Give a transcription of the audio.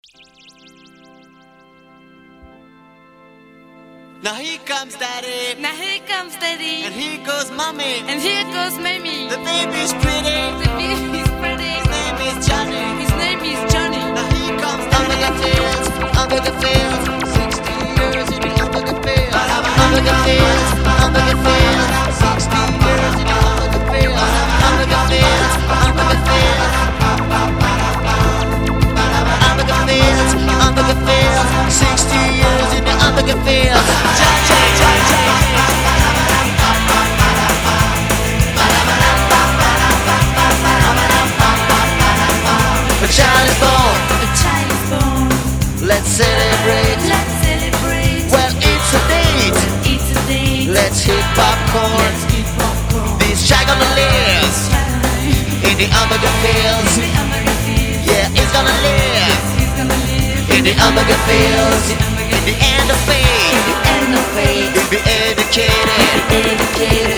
Now here comes daddy, Now here comes daddy, and here goes mommy, and here goes Mamie. the baby's pretty, The baby's pretty. his name is Johnny. His name is Johnny. Now here comes hamburger fields, 60 years in the hamburger fields, hamburger fields, 60 years in the hamburger fields, hamburger fields, hamburger fields, hamburger fields, 60 years in the hamburger fields. A child is born. A child is born. Let's celebrate. Let's celebrate. Well, it's a date. It's a date. Let's hit popcorn. Let's eat popcorn. This child gonna live in the hamburger fields. The hamburger fields. Yeah, he's gonna live He's gonna live in the hamburger fields. the hamburger In the end of fate, End of fate. he'll be educated. Educated.